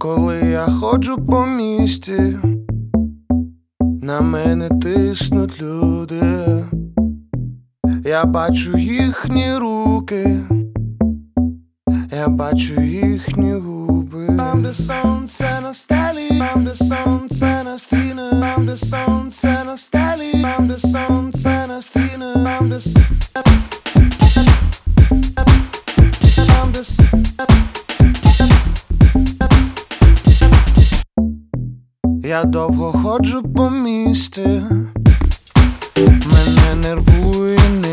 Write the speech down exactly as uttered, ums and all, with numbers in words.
Коли я ходжу по місті, на мене тиснуть люди. Я бачу їхні руки, я бачу їхні губи. Там, де сонце на стелі, там, де сонце на стіни, там, де сонце на стелі, там, де сонце на стіни, там, де там, де я довго ходжу по місті, мене нервує